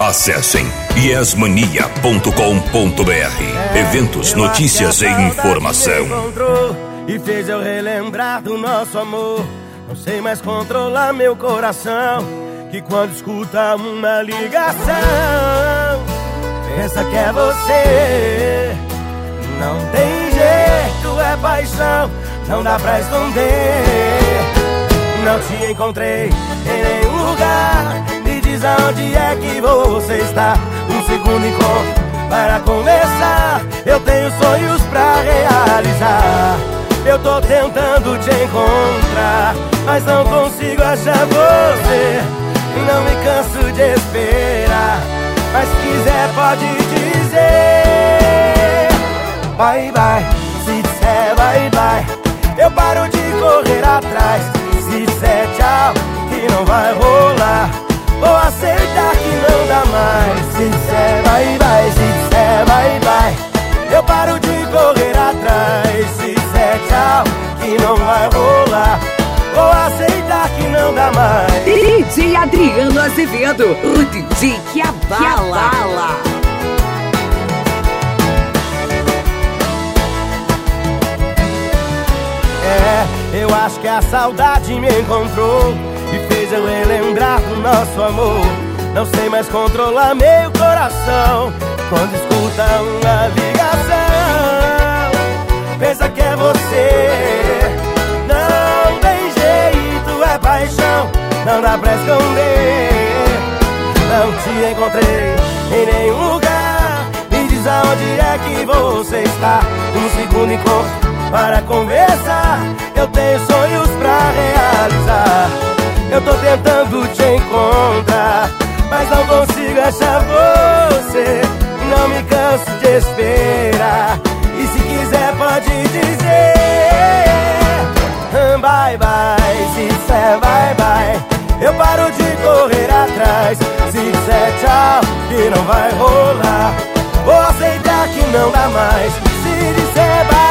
Acessem yesmania.com.br. Eventos, notícias e informação. E fez eu relembrar do nosso amor. Não sei mais controlar meu coração, que quando escuta uma ligação pensa que é você. Não tem jeito, é paixão, não dá pra esconder. Não te encontrei em nenhum lugar, me diz aonde é que você está. Um segundo encontro para conversar, eu tenho sonhos pra realizar. Eu tô tentando te encontrar, mas não consigo achar você. E não me canso de esperar, mas se quiser pode dizer bye bye. Se disser bye bye, eu paro de correr atrás. Se disser tchau, que não vai rolar, vou aceitar que não dá mais. Se disser bye bye, se disser bye bye, eu paro de correr atrás. Se disser tchau, que não vai rolar, vou aceitar que não dá mais. DJ Adriano Azevedo, o DJ que abala. Eu acho que a saudade me encontrou e fez eu relembrar do nosso amor. Não sei mais controlar meu coração quando escuta uma ligação. Pensa que é você. Não tem jeito, é paixão, não dá pra esconder. Não te encontrei em nenhum lugar, me diz aonde é que você está. Um segundo encontro para conversar, eu tenho sonhos pra realizar. Eu tô tentando te encontrar, mas não consigo achar você. Não me canso de esperar, e se quiser pode dizer bye bye. Se disser bye bye, eu paro de correr atrás. Se disser tchau, que não vai rolar, vou aceitar que não dá mais. Se disser bye